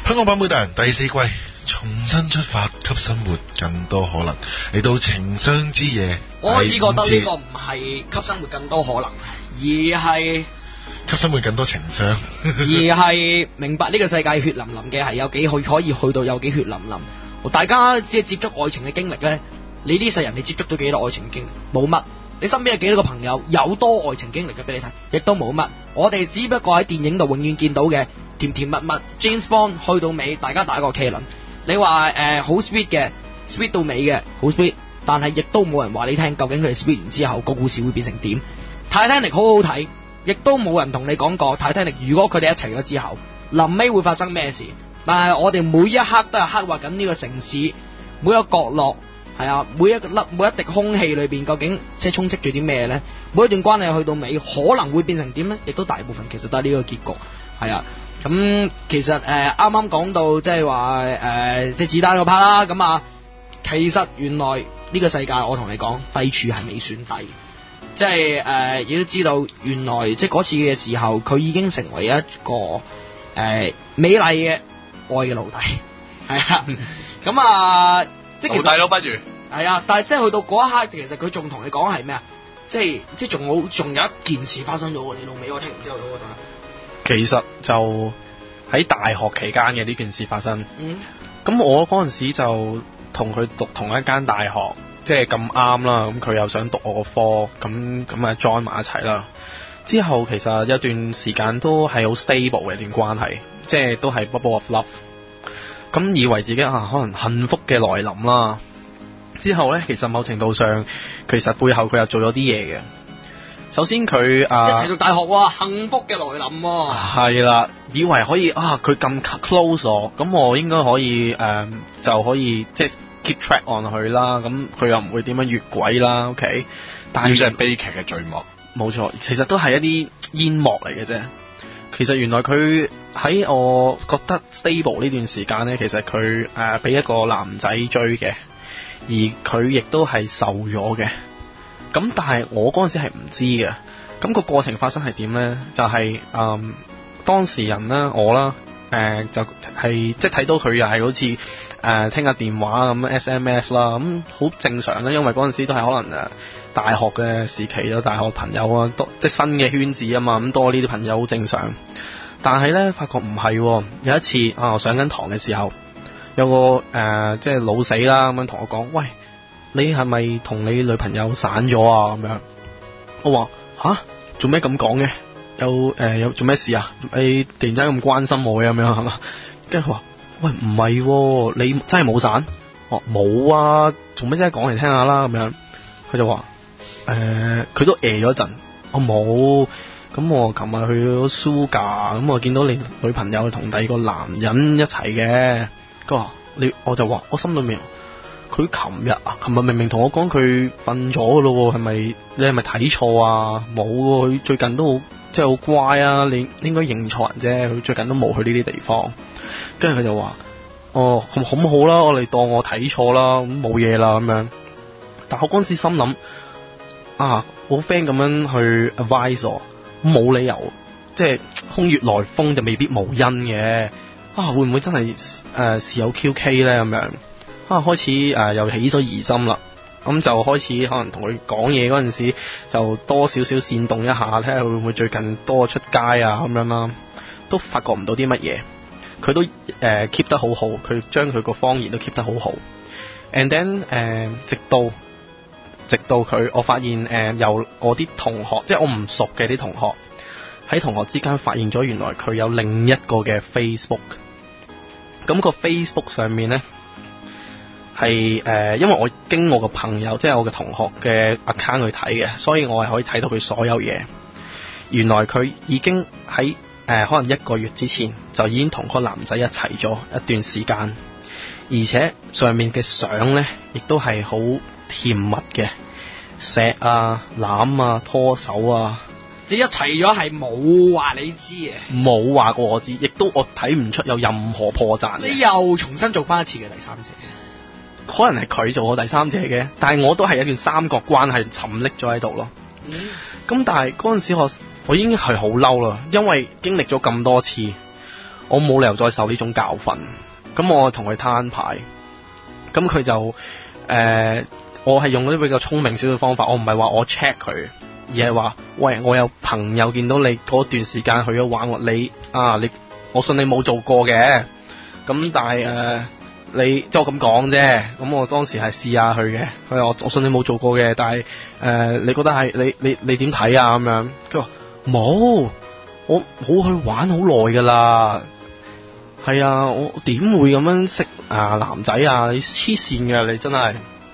香港版本大人第4季重新出發，給生活更多可能。嚟到情商之夜， 我開始覺得呢個唔係給生活更多可能，而係給生活更多情商， 而係明白呢個世界血淋淋嘅係有幾可以去到有幾血淋淋。大家即係接觸愛情嘅經歷呢，你呢世人你接觸到幾多愛情經歷？冇乜。你身邊有幾多個朋友有多愛情經歷嘅俾你睇？亦都冇乜。我哋只不過喺電影度永遠見到嘅甜甜蜜蜜 James Bond 去到尾，大家打個茄輪。你話好 sweet 嘅 sweet 到尾嘅好 sweet，但係亦都冇人話你聽究竟佢哋 sweet 完之後個故事會變成點。Titanic 好好睇，亦都冇人同你講過 Titanic 如果佢哋一齊咗之後臨尾會發生咩事。但係我哋每一刻都係刻畫緊呢個城市每一個角落。係啊，每一滴空氣裏邊究竟即係充斥住啲咩呢？每一段關係去到尾可能會變成點呢？亦都大部分其實都係呢個結局。係啊，咁其實啱啱講到即係話即係子彈嗰 part 啦。咁啊，其實原來呢個世界我同你講低處係未算低，即係亦都知道原來即係嗰次嘅時候佢已經成為一個美麗嘅愛嘅奴隸。係啊，咁啊。即係奴隸都不如係啊，但係即係去到嗰一刻，其實佢仲同你講係咩啊？即係仲有一件事發生咗喎，你老尾我聽完之後都覺得。 其實就喺大學期間嘅呢件事發生。咁我嗰陣時就同佢讀同一間大學，即係咁啱啦。咁佢又想讀我個科，咁啊 join 埋一齊啦。之後其實有段時間都係好 stable 嘅一段關係，即係都係 bubble of love。咁以為自己可能幸福嘅來臨啦，之後呢，其實某程度上，其實背後佢又做咗啲嘢嘅。首先佢一齊讀大學喎，幸福嘅來臨喎。 係啦，以為可以佢咁 close 咗，咁我應該可以就可以即係 keep track on 佢啦。咁佢又唔會點樣越軌啦。OK， 但係悲劇嘅序幕。 冇錯，其實都係一啲煙幕嚟嘅啫。其實原來佢喺我覺得 stable 呢段時間呢，其實佢俾一個男仔追嘅，而佢亦都係受咗嘅。咁但係我嗰陣時係唔知嘅。咁個過程發生係點呢？就係當事人啦，我啦，就係即係睇到佢又係好似聽下電話咁 SMS 啦，咁好正常啦，因為嗰陣時都係可能大學嘅時期有大學朋友啊，多即係新嘅圈子啊嘛，咁多呢啲朋友好正常。但係咧，發覺唔係喎。有一次我上緊堂嘅時候，有個即係老死啦咁樣同我講：喂，你係咪同你女朋友散咗啊？咁樣，我話吓，做咩咁講嘅？有做咩事啊？你突然之間咁關心我嘅咁樣係嘛？跟住佢話：喂，唔係喎，你真係冇散？我冇啊，做咩啫？講嚟聽下啦咁樣。佢就話：佢都咗一陣，我冇。咁我琴日去咗蘇家，咁我見到你女朋友同第二個男人一齊嘅。佢話我就話我心裏面，佢琴日明明同我講佢瞓咗噶咯，你係咪睇錯啊？冇，佢最近都好即係好乖啊，你應該認錯人啫，佢最近都冇去呢啲地方。跟住佢就話：哦，好唔好啦？我哋當我睇錯啦，咁冇嘢啦咁樣。但我嗰陣時心諗我 friend 咁樣去 advise 我。冇理由，即係空穴來風就未必無因嘅。會唔會真係事有蹊蹺咧？咁樣開始又起咗疑心啦。咁就開始可能同佢講嘢嗰陣時，就多少少煽動一下，睇下會唔會最近多出街啊咁樣啦。都發覺唔到啲乜嘢，佢都keep 得好好，佢將佢個謊言都 keep 得好好。And then 直到佢，我發現由我啲同學，即係我唔熟嘅啲同學，喺同學之間發現咗原來佢有另一個嘅 Facebook。咁個 Facebook 上面呢，係因為我經我個朋友，即係我嘅同學嘅 account 去睇嘅，所以我係可以睇到佢所有嘢。原來佢已經喺可能1個月之前就已經同個男仔一齊咗一段時間，而且上面嘅相呢，亦都係好甜蜜嘅，錫啊、攬啊、拖手啊， 即係一齊咗係冇話你知嘅， 冇話過我知，亦都我睇唔出有任何破綻。 你又重新做翻一次嘅第三者， 可能係佢做我第三者嘅，但係我都係一段三角關係沉溺咗喺度咯。咁但係嗰陣時我已經係好嬲啦，因為經歷咗咁多次， 我冇理由再受呢種教訓。咁我同佢攤牌，咁佢就我係用嗰啲比較聰明少少方法，我唔係話我 check 佢，而係話喂，我有朋友見到你嗰段時間去咗玩喎，你我信你冇做過嘅，咁但係你即係我咁講啫，咁我當時係試下佢嘅，佢話我信你冇做過嘅，但係你覺得係你點睇啊咁樣？佢話冇，我冇去玩好耐㗎啦。係啊，我點會咁樣識男仔啊？你黐線嘅，你真係。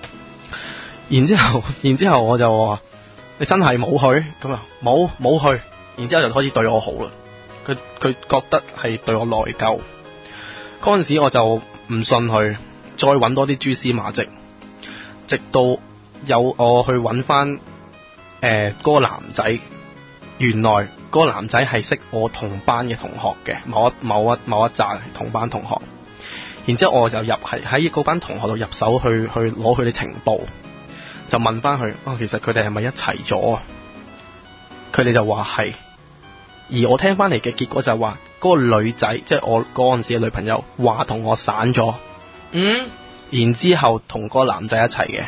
然之後我就話你真係冇去？咁啊冇去。然之後就開始對我好啦。佢覺得係對我內疚。嗰陣時我就唔信佢，再揾多啲蛛絲馬跡，直到有我去揾翻嗰個男仔。原來嗰個男仔係識我同班嘅同學嘅，某一紮同班同學。然之後我就喺嗰班同學度入手去攞佢哋情報，就問翻佢其實佢哋係咪一齊咗啊？佢哋就話係，而我聽翻嚟嘅結果就係話嗰個女仔，即係我嗰陣時嘅女朋友，話同我散咗。然之後同嗰個男仔一齊嘅。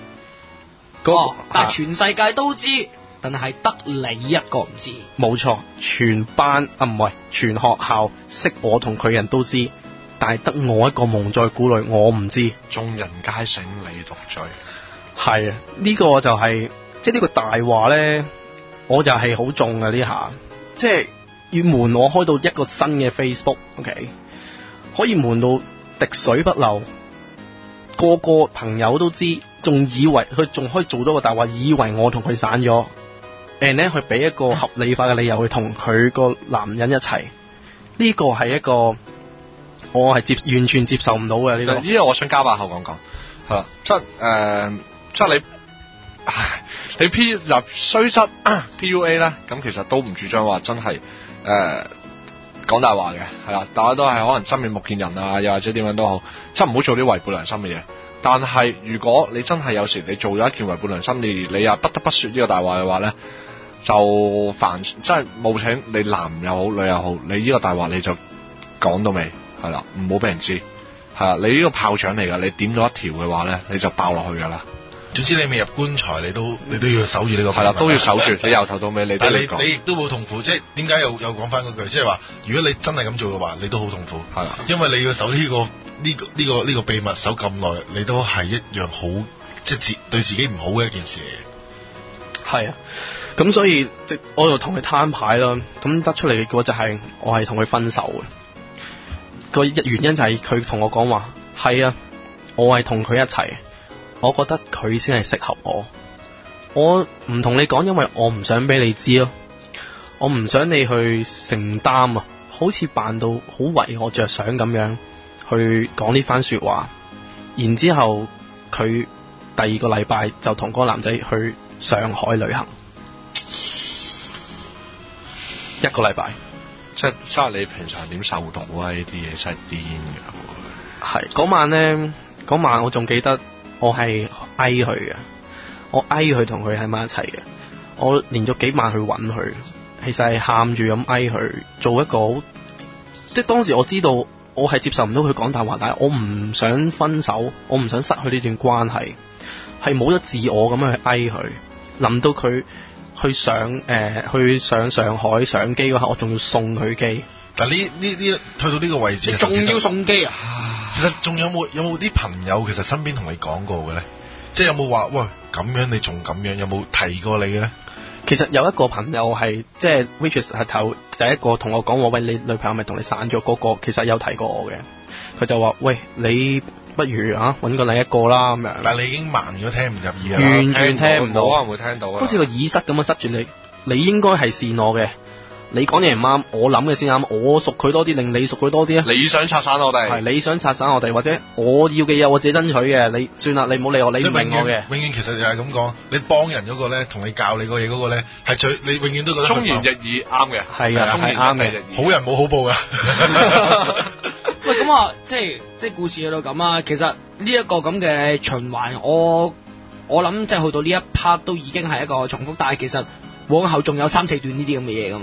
但係全世界都知。但係得你一個唔知， 冇錯，全班唔係全學校識我同佢人都知，但係得我一個蒙在鼓裏，我唔知。 眾人皆醒你獨醉， 係啊，呢個就係即係呢個大話咧，我就係好中嘅呢下，即係要瞞我開到一個新嘅 Facebook，OK，可以瞞到滴水不漏，個個朋友都知，仲以為佢仲可以做多個大話，以為我同佢散咗。and 咧，佢俾一個合理化嘅理由去同佢個男人一齊，呢個係一個我係完全接受唔到嘅呢個。 呢個我想加把口講講，係啦，即係你 P 入雖則 PUA 咧，咁其實都唔主張話真係講大話嘅，係啦，大家都係可能真面目見人啊，又或者點樣都好，即係唔好做啲違背良心嘅嘢。但係如果你真係有時你做咗一件違背良心，你又不得不說呢個大話嘅話咧，就煩，即係冒請你男又好女又好，你呢個大話你就講到尾，係啦，唔好俾人知，係啦，你呢個炮仗嚟噶，你點咗一條嘅話咧，你就爆落去噶啦。 總之你未入棺材，你都要守住呢個。 係啦，都要守住，你由頭到尾你都要講。 但係你亦都好痛苦，即係點解又講翻嗰句，即係話如果你真係咁做嘅話，你都好痛苦， 係啦， 因為你要守呢個秘密守咁耐，你都係一樣好，即係對自己唔好嘅一件事嚟嘅。 係啊，咁所以我就同佢攤牌啦，咁得出嚟嘅結果就係我係同佢分手嘅。個原因就係佢同我講話，係啊，我係同佢一齊。我覺得佢先係適合我，我唔同你講，因為我唔想俾你知咯，我唔想你去承擔啊，好似扮到好為我着想咁樣去講呢番說話，然之後佢第二個禮拜就同嗰個男仔去上海旅行，一個禮拜， 即係你平常點受到啊？呢啲嘢真係癲㗎。 係嗰晚呢，嗰晚我仲記得。我係哀佢嘅，我哀佢同佢喺埋一齊嘅。我連續幾晚去揾佢，其實係喊住咁哀佢，做一個好，即係當時我知道我係接受唔到佢講大話，但係我唔想分手，我唔想失去呢段關係，係冇咗自我咁樣去哀佢。臨到佢去上上海上機嗰刻，我仲要送佢機。 但係呢去到呢個位置， 你仲要送機啊？ 其實仲有冇啲朋友其實身邊同你講過嘅咧？即係有冇話喂咁樣你仲咁樣？有冇提過你嘅咧？ 其實有一個朋友係即係 which is 係第一個同我講話，喂，你女朋友咪同你散咗嗰個，其實有提過我嘅。佢就話喂，你不如揾個另一個啦咁樣。 但係你已經盲咗，聽唔入耳啦， 完全聽唔到， 可能會聽到啊， 好似個耳塞咁樣塞住你。你應該係善我嘅。你講嘢唔啱，我諗嘅先啱，我熟佢多啲，令你熟佢多啲啊！ 你想拆散我哋， 係你想拆散我哋，或者我要嘅嘢我自己爭取嘅，你算啦，你唔好理我，你唔明我嘅。 永遠其實就係咁講，你幫人嗰個咧，同你教你個嘢嗰個咧，係你永遠都覺得忠言逆耳啱嘅， 係啊，係啱嘅， 好人冇好報噶。 喂，咁啊，即係故事去到咁啊，其實呢一個咁嘅循環，我諗即係去到呢一 part 都已經係一個重複，但係其實往後仲有3-4段呢啲咁嘅嘢噶嘛。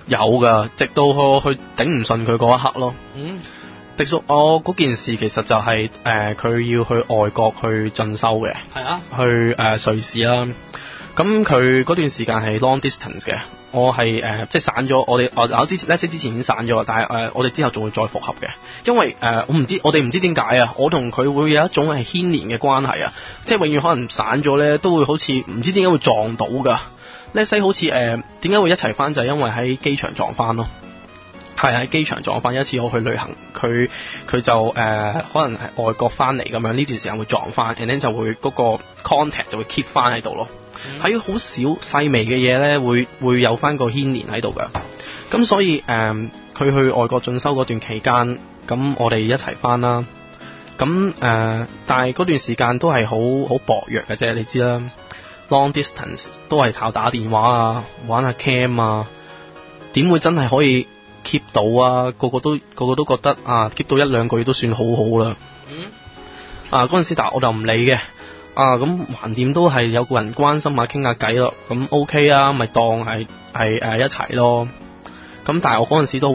有噶，直到我去頂唔順佢嗰一刻咯。迪叔，我嗰件事其實就係佢要去外國去進修嘅， 係啊， 去瑞士啦。咁佢嗰段時間係 long distance 嘅，我係即係散咗，我之前之前已經散咗，但係我哋之後仲會再復合嘅，因為我哋唔知點解啊，我同佢會有一種係牽連嘅關係啊，即係永遠可能散咗咧，都會好似唔知點解會撞到㗎。呢西好似點解會一齊翻就係因為喺機場撞翻咯。係喺機場撞翻一次，我去旅行，佢就可能係外國翻嚟咁樣，呢段時間會撞翻 and then 就會嗰個 contact 就會 keep 翻喺度咯。喺好少細微嘅嘢咧，會有翻個牽連喺度㗎。咁所以佢去外國進修嗰段期間，咁我哋一齊翻啦。咁但係嗰段時間都係好薄弱嘅啫，你知啦。Long distance 都係靠打電話啊，玩下 cam 啊，點會真係可以 keep 到啊？個個都覺得啊 keep 到1-2個月都算好好啦。嗰陣時但我就唔理嘅。咁橫掂都係有個人關心下傾下偈咯，咁 OK 啊，咪當係一齊咯。咁但係我嗰陣時都好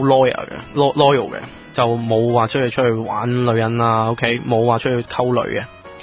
loyal 嘅，就冇話出去玩女人啊 ，OK， 冇話出去溝女嘅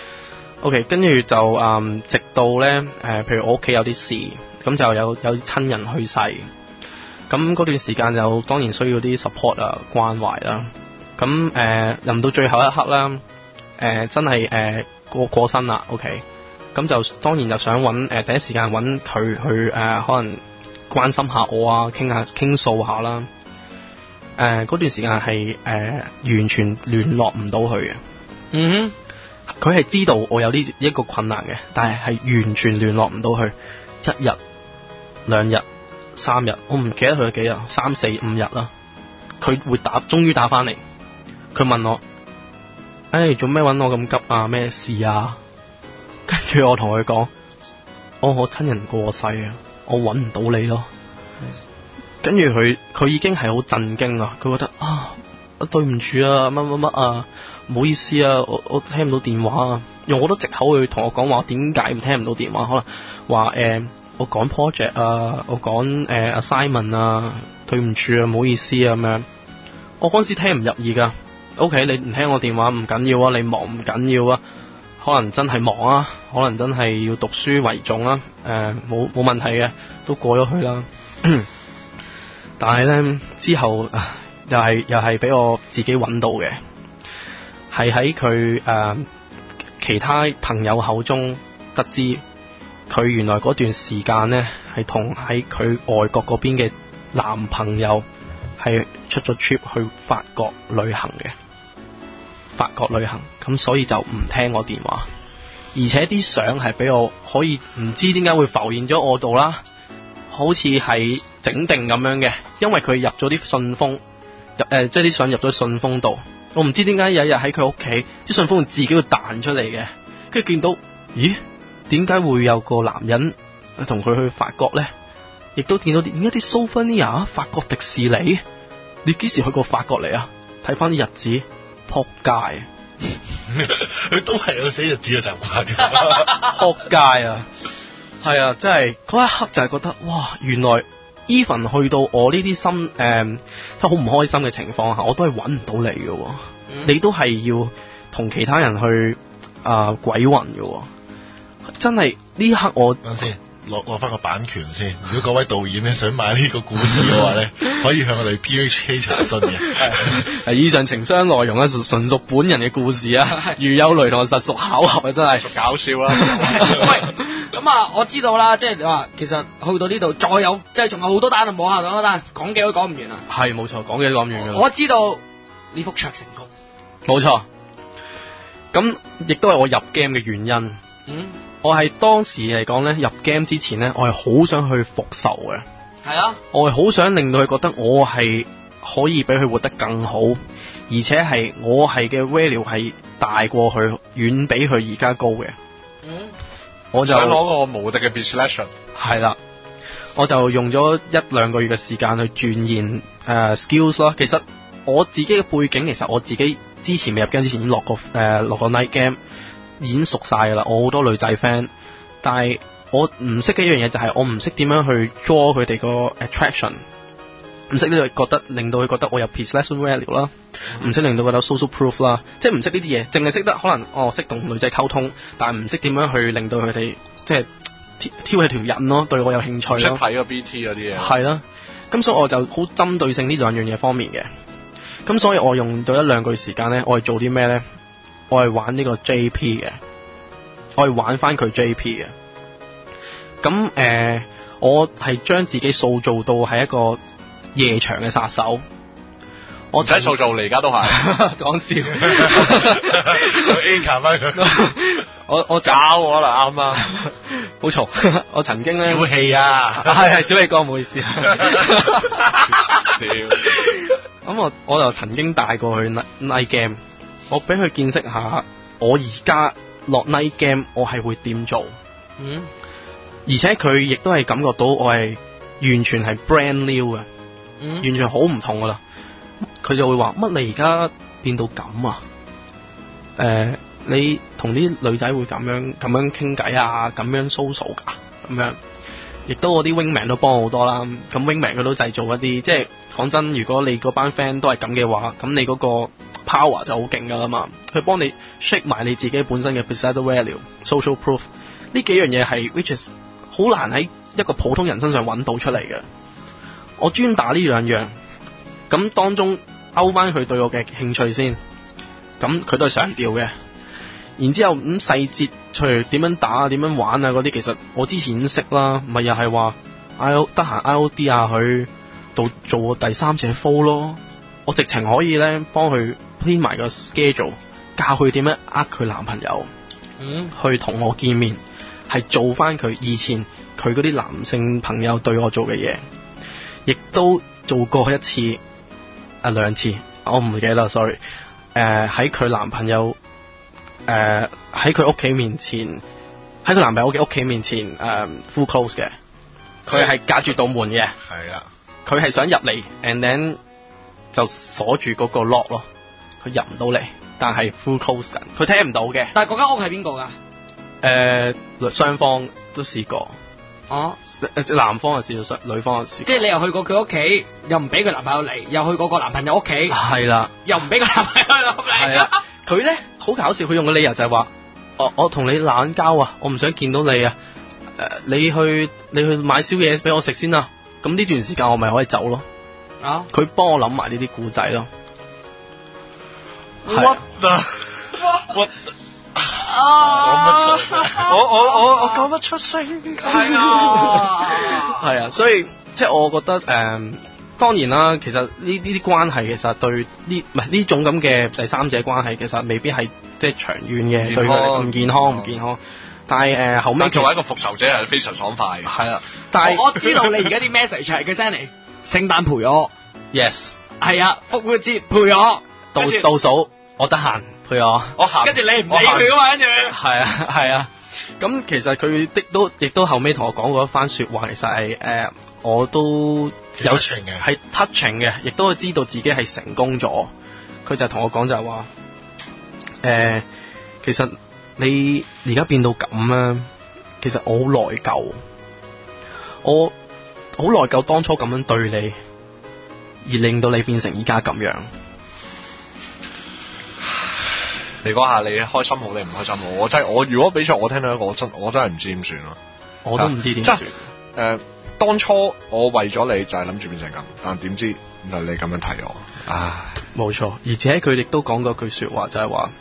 ，OK， 跟住就直到咧譬如我屋企有啲事，咁就有親人去世，咁嗰段時間就當然需要啲 support 啊關懷啦。咁臨到最後一刻啦，真係過身啦 ，OK， 咁就當然就想第一時間揾佢去可能關心下我啊，傾訴下啦。嗰段時間係完全聯絡唔到佢嘅。佢係知道我有呢一個困難嘅，但係完全聯絡唔到佢。1日、2日、3日，我唔記得佢幾日，3、4、5日啦。佢會終於打翻嚟。佢問我。做咩揾我咁急啊？咩事啊？跟住我同佢講，我親人過世啊，我揾唔到你咯。跟住佢已經係好震驚啊！佢覺得對唔住啊，乜啊，唔好意思啊，我聽唔到電話啊，用好多藉口去同我講話點解唔聽唔到電話，可能話我講 project 啊，我講assignment 啊，對唔住啊，唔好意思啊咁樣。我嗰陣時聽唔入耳噶。OK， 你唔聽我電話唔緊要啊，你忙唔緊要啊，可能真係忙啊，可能真係要讀書為重啊，冇問題嘅，都過咗去啦。但係咧之後又係俾我自己揾到嘅，係喺佢其他朋友口中得知，佢原來嗰段時間咧係同喺佢外國嗰邊嘅男朋友係出咗 trip 去法國旅行嘅。法國旅行，咁所以就唔聽我電話，而且啲相係俾我可以唔知點解會浮現咗我度啦，好似係整定咁樣嘅，因為佢入咗啲信封，即係啲相入咗信封度，我唔知點解有一日喺佢屋企，啲信封自己會彈出嚟嘅，跟住見到，咦，點解會有個男人同佢去法國呢？亦都見到點解啲 souvenir 法國迪士尼，你幾時去過法國嚟啊？睇翻啲日子。撲街， 佢都係有寫日子嘅習慣嘅。 撲街啊，係啊，真係嗰一刻就係覺得哇，原來 even 去到我呢啲心都好唔開心嘅情況下，我都係揾唔到你嘅，你都係要同其他人去鬼混嘅，真係呢刻我等先。攞翻個版權先。如果各位導演咧想買呢個故事嘅話咧，可以向我哋 PHK 查詢嘅。 以上情商內容咧純屬本人嘅故事啊，如有雷同實屬巧合啊，真係屬搞笑啦。 喂，咁我知道啦，即係話其實去到呢度再有，即係仲有好多單啊，冇下咁多單，講幾都講唔完啊。 係冇錯，講幾都講唔完㗎啦。 我知道呢幅桌成功， 冇錯。咁亦都係我入 game 嘅原因。我係當時嚟講咧，入 game 之前咧，我係好想去復仇嘅。 係啊， 我係好想令到佢覺得我係可以比佢活得更好，而且係我係嘅 value 係大過佢，遠比佢而家高嘅。我就想攞個無敵嘅 selection。 係啦，我就用咗1-2個月嘅時間去鑽研skills 咯。其實我自己嘅背景，其實我自己之前未入 game 之前已經落過 night game。已經熟晒噶啦，我好多女仔 friend， 但係我唔識嘅一樣嘢就係我唔識點樣去 draw 佢哋個 attraction， 唔識呢個覺得令到佢覺得我有 possession value 啦，唔識令到佢有 social proof 啦，即係唔識呢啲嘢，淨係識得可能識同女仔溝通，但係唔識點樣去令到佢哋即係挑起條癮咯，對我有興趣咯。 識睇個 BT 嗰啲嘢。 係啦，咁所以我就好針對性呢兩樣嘢方面嘅，咁所以我用到1-2個月時間咧，我係做啲咩咧？我係玩呢個 JP 嘅，我係玩翻佢 JP 嘅。咁我係將自己塑造到係一個夜場嘅殺手。我唔使塑造，你而家都係講笑。 anchor 翻佢。 我搞我啦，啱啊！ 冇錯，我曾經咧小氣啊， 係小氣哥，唔好意思。 屌！ 咁我就曾經帶過去 night game， 我俾佢見識下我而家落 night game 我係會點做。而且佢亦都係感覺到我係完全係 brand new 嘅，完全好唔同噶啦。佢就會話：乜你而家變到咁啊？你同啲女仔會咁樣傾偈啊，咁樣 social 噶，咁樣。亦都我啲 wingman 都幫我好多啦。咁 wingman 佢都製造一啲，即係講真，如果你嗰班 friend 都係咁嘅話，咁你嗰個 power 就好勁噶啦嘛。佢幫你 shake 埋你自己本身嘅 perceived value、social proof 呢幾樣嘢係 which is 好難喺一個普通人身上揾到出嚟嘅。我專打呢兩樣，咁當中勾翻佢對我嘅興趣先，咁佢都係上調嘅。然之後咁細節，除點樣打啊、點樣玩啊嗰啲，其實我之前已經識啦，咪又係話得閒 IOD 啊，佢度做個第三者 follow 咯。我直情可以咧幫佢 plan 埋個 schedule， 教佢點樣佢男朋友，去同我見面，係做翻佢以前佢嗰啲男性朋友對我做嘅嘢，亦都做過一次2次，我唔記得啦 ，sorry。喺佢男朋友。喺佢屋企面前，喺佢男朋友嘅屋企面前，full close 嘅，佢係隔住道門嘅， 係啊， 佢係想入嚟 ，and then 就鎖住嗰個 lock 咯，佢入唔到嚟，但係 full close 緊，佢聽唔到嘅。 但係嗰間屋係邊個㗎？ 雙方都試過，男方就試過，女方就試過。 即係你又去過佢屋企，又唔俾佢男朋友嚟，又去過個男朋友屋企， 係啦， 又唔俾個男朋友入嚟。 係啦，佢咧好搞笑，佢用嘅理由就係話，我同你懶交啊，我唔想見到你啊，你去買宵夜俾我食先啊，咁呢段時間我咪可以走咯。佢幫我諗埋呢啲故仔咯。 What the what？我講不出聲， 係啊， 係啊，所以即係我覺得當然啦，其實呢啲關係其實對呢種咁嘅第三者關係，其實未必係即係長遠嘅，對佢唔健康。但係後尾作為一個復仇者係非常爽快嘅。 係啦，但係我知道你而家啲 message 係佢 send 嚟，聖誕陪我 ，yes， 係啊，復活節陪我， 倒數我得閒陪我， 跟住你唔理佢噶嘛，跟住係啊，咁其實佢亦都後尾同我講過一番說話，其實係我都有係 touching 嘅，亦都知道自己係成功咗。佢就同我講就係話，其實你而家變到咁咧，其實我好內疚，我好內疚當初咁樣對你，而令到你變成而家咁樣。 你講下你開心好定唔開心好？我如果比賽我聽到一個，我真係唔知點算咯。 我都唔知點算。 當初我為咗你就係諗住變成咁，但點知原來你咁樣提我，唉， 冇錯。而且佢亦都講過句說話，就係話，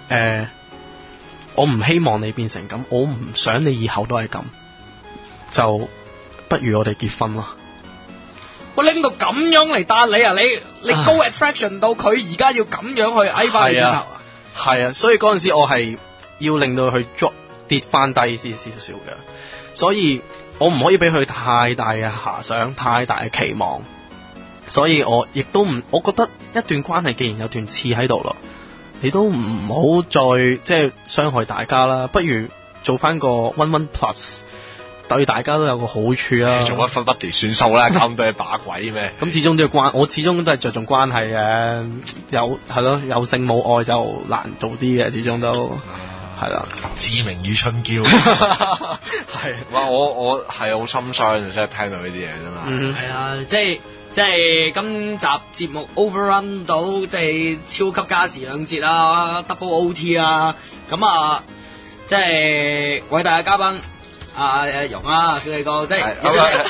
我唔希望你變成咁，我唔想你以後都係咁，就不如我哋結婚啦。 我拎到咁樣嚟答你啊！你高 attraction 到佢而家要咁樣去挨翻你轉頭啊！ 係啊，所以嗰陣時我係要令到佢跌翻低少嘅，所以我唔可以俾佢太大嘅遐想，太大嘅期望，所以我亦都唔，我覺得一段關係既然有段刺喺度咯，你都唔好再即係傷害大家啦，不如做翻個 one plus， 對大家都有個好處啦。 做乜分不地算數啦，咁多嘢把鬼咩？ 咁始終都要我始終都係着重關係嘅，係咯，有性冇愛就難做啲嘅，始終都係啦。 志明與春嬌係， 哇！我係好心傷，真係聽到呢啲嘢啫嘛。 係啊，即即係今集節目 overrun 到即係超級加時2節啦，double OT 啊，咁啊，即係偉大嘅嘉賓容啊，小李哥，即係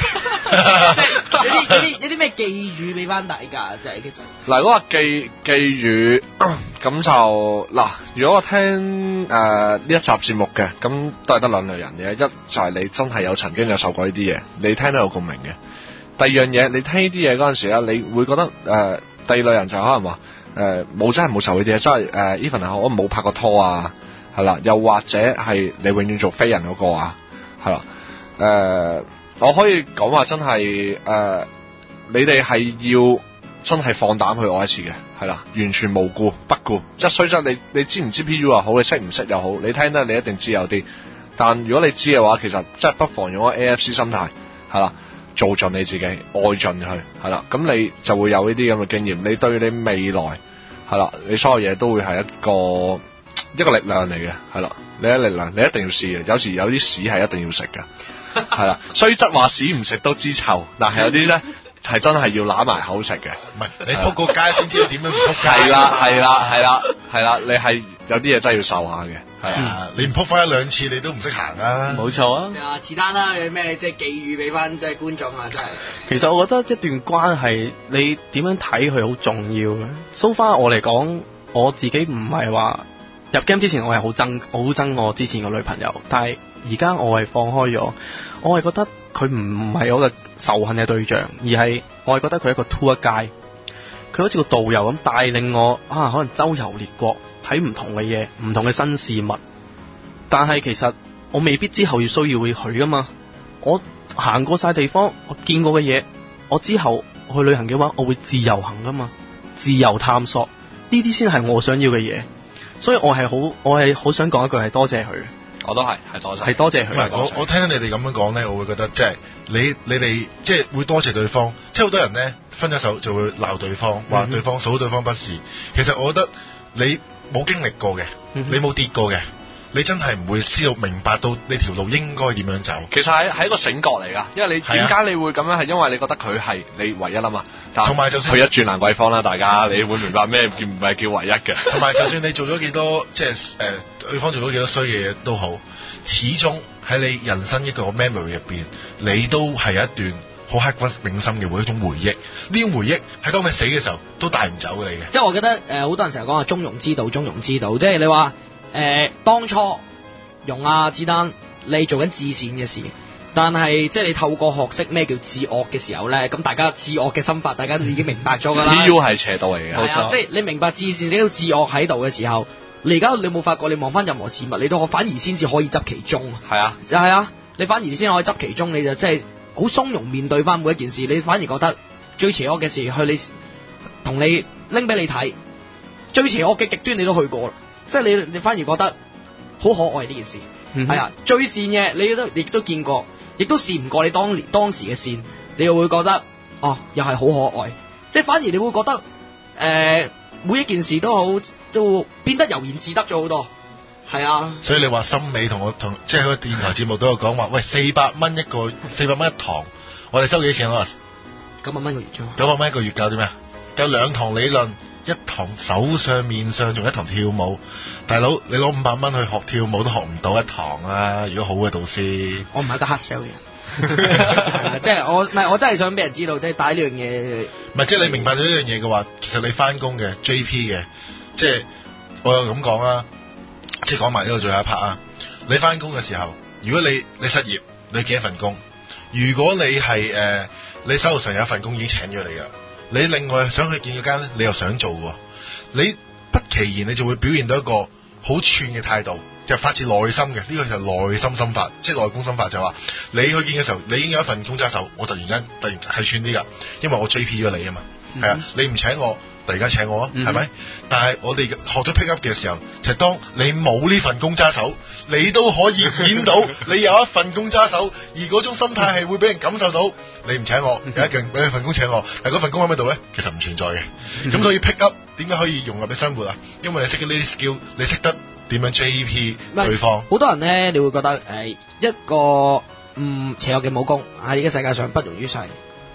有啲咩寄語俾翻大家，即係其實嗱，如果話寄語咁就嗱，如果我聽呢一集節目嘅，咁都係得兩類人嘅，一就係你真係有曾經有受過呢啲嘢，你聽到有共鳴嘅。第二樣嘢，你聽呢啲嘢嗰陣時咧，你會覺得第二類人就可能話冇真係冇受呢啲嘢，真係even 係我冇拍過拖啊，係啦，又或者係你永遠做飛人嗰個啊，係啦，我可以講話真係你哋係要真係放膽去愛一次嘅，係啦，完全無顧不顧，即係雖則你知唔知 PU 又好，你識唔識又好，你聽得你一定知有啲，但如果你知嘅話，其實即係不妨用個 AFC 心態，係啦。做盡你自己，愛盡佢，係啦，咁你就會有呢啲咁嘅經驗。你對你未來係啦，你所有嘢都會係一個力量嚟嘅，係啦，你嘅力量你一定要試嘅。有時有啲屎係一定要食嘅，係啦。雖則話屎唔食都知臭，但係有啲咧係真係要揦埋口食嘅。 唔係你撲個街先知道點樣唔撲街。 係啦，你係有啲嘢真係要受下嘅。 係啊，你唔撲翻1-2次，你都唔識行啊！ 冇錯啊！ 是但啦，有咩即係寄語俾翻即係觀眾啊？真係。 其實我覺得一段關係，你點樣睇佢好重要嘅。So far 我嚟講，我自己唔係話入 game 之前我係好憎我之前個女朋友，但係而家我係放開咗，我係覺得佢唔係我嘅仇恨嘅對象，而係我係覺得佢係一個 tour guide，佢好似個導遊咁帶領我可能周遊列國。睇唔同嘅嘢，唔同嘅新事物，但係其實我未必之後要需要會去噶嘛。我行過晒地方，我見過嘅嘢，我之後去旅行嘅話，我會自由行噶嘛，自由探索，呢啲先係我想要嘅嘢。所以我係好想講一句係多謝佢。 我都係多謝， 多謝佢。 唔係我聽你哋咁樣講咧，我會覺得即係你哋即係會多謝對方。即係好多人咧分咗手就會鬧對方，話對方數對方不是。其實我覺得你冇經歷過嘅，你冇跌過嘅，你真係唔會知道明白到呢條路應該點樣走。 其實係一個醒覺嚟㗎，因為你點解你會咁樣係因為你覺得佢係你唯一啊嘛。 同埋就算佢一轉蘭桂坊啦，大家你會明白咩叫唔係叫唯一嘅。 同埋就算你做咗幾多即係對方做咗幾多衰嘅嘢都好，始終喺你人生一個 memory 入邊，你都係有一段好刻骨銘心嘅一種回憶。呢種回憶喺當你死嘅時候都帶唔走嘅你嘅。 即係我覺得好多人成日講話中庸之道，中庸之道，即係你話當初容子丹你做緊至善嘅事，但係即係你透過學識咩叫至惡嘅時候咧，咁大家至惡嘅心法大家都已經明白咗㗎啦。 PU 係邪道嚟嘅， 冇錯。即係你明白至善，你都至惡喺度嘅時候，你而家你冇發覺，你望翻任何事物，你都反而先至可以執其中。 係啊， 就係啊，你反而先可以執其中，你就即係好鬆容面對翻每一件事，你反而覺得最邪惡嘅事，你同你拎俾你睇，最邪惡嘅極端你都去過啦，即係你反而覺得好可愛呢件事。係啊，最善嘅你亦都見過，亦都試唔過你當時嘅善，你又會覺得又係好可愛，即係反而你會覺得每一件事都變得悠然自得咗好多。係啊，所以你話森美同即係喺個電台節目都有講話，喂，400蚊一堂，我哋收幾錢啊 ？900蚊一個月啫。 900蚊一個月教啲咩？教2堂理論，一堂手上面上，仲一堂跳舞。大佬，你攞500蚊去學跳舞都學唔到一堂啊！如果好嘅導師， 我唔係一個黑 sell 嘅人，即係我真係想俾人知道，即係帶呢樣嘢。 唔係，即係你明白咗呢樣嘢嘅話，其實你翻工嘅 JP 嘅，即係我又咁講啦。即係講埋呢個最後一 part 啊！你翻工嘅時候，如果你失業，你見一份工；如果你係你手頭上有一份工已經請咗你噶，你另外想去見嗰間咧，你又想做喎，你不其然你就會表現到一個好串嘅態度，就發自內心嘅。呢個就係內心心法，即係內功心法，就話你去見嘅時候，你已經有一份工揸手，我突然係串啲噶，因為我 JP 咗你啊嘛，係啊，你唔請我。突然間請我啊，係咪？但係我哋學咗 pick up 嘅時候，就係當你冇呢份工揸手，你都可以演到你有一份工揸手，而嗰種心態係會俾人感受到。你唔請我，有一份工請我，但係嗰份工喺邊度咧？其實唔存在嘅。咁所以 pick up 點解可以融入你生活啊？因為你識嘅呢啲 skill，你識得點樣 JP 對方。 好多人咧，你會覺得一個邪惡嘅武功喺呢個世界上不容於世。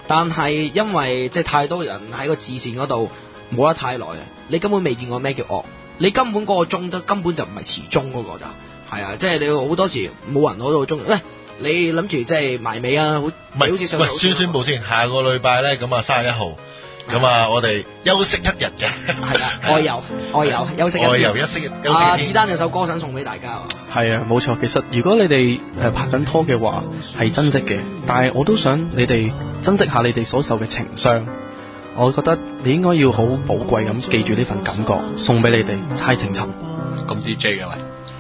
但係因為即係太多人喺個治線嗰度冇得太耐啊，你根本未見過咩叫惡，你根本嗰個鐘都根本就唔係遲鐘嗰個咋，係啊，即係你好多時冇人攞到鐘，喂，你諗住即係埋尾啊， 唔係好似上喂，宣佈先，下個禮拜咧咁啊31號，咁啊我哋休息一日嘅， 係啦，外遊休息一日， 外遊休息子丹有首歌想送俾大家啊， 係啊，冇錯。其實如果你哋拍緊拖嘅話，係珍惜嘅，但係我都想你哋珍惜下你哋所受嘅情傷。我覺得你應該要好寶貴咁記住呢份感覺，送俾你哋猜情尋。 咁 DJ 嘅喂，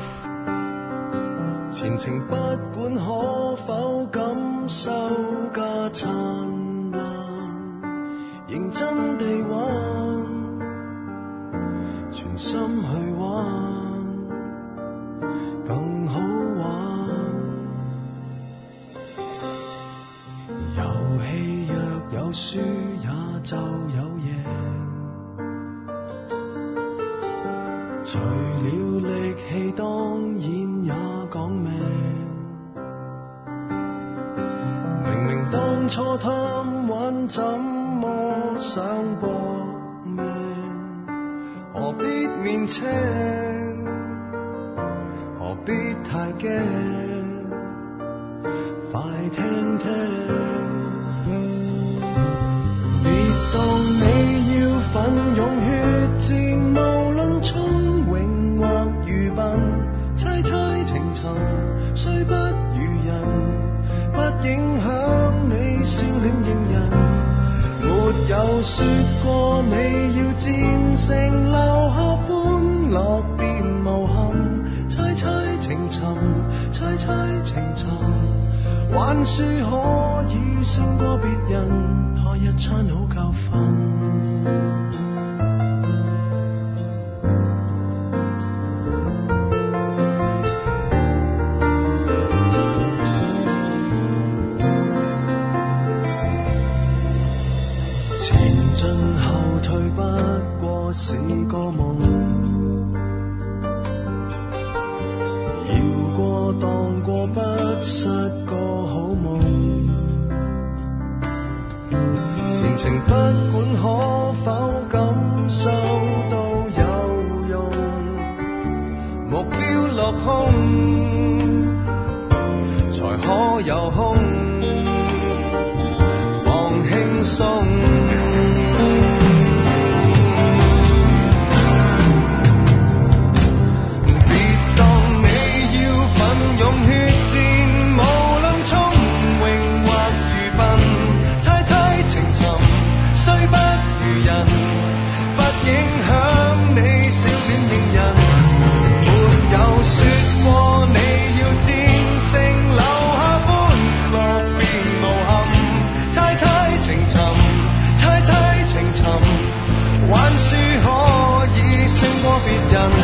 前程不管可否感受嘅燦爛，認真地玩，全心去玩，更好玩。遊戲若有輸也就有贏，除了力氣當然也講命。明明當初貪玩怎麼想搏命，何必面青，何必太驚，快聽聽。別當你要奮勇血戰，無論聰穎或愚笨，猜猜情尋，雖不如人，不影響你笑臉迎人。沒有說過你要戰勝，留下歡樂便無憾，猜猜情尋，猜猜情尋，還輸可以勝過別人，開一餐好教訓。是個夢，搖過蕩過不失個好夢，前程不管可否感受都有用，目標落空才可有空，放輕鬆。還輸可以勝過別人。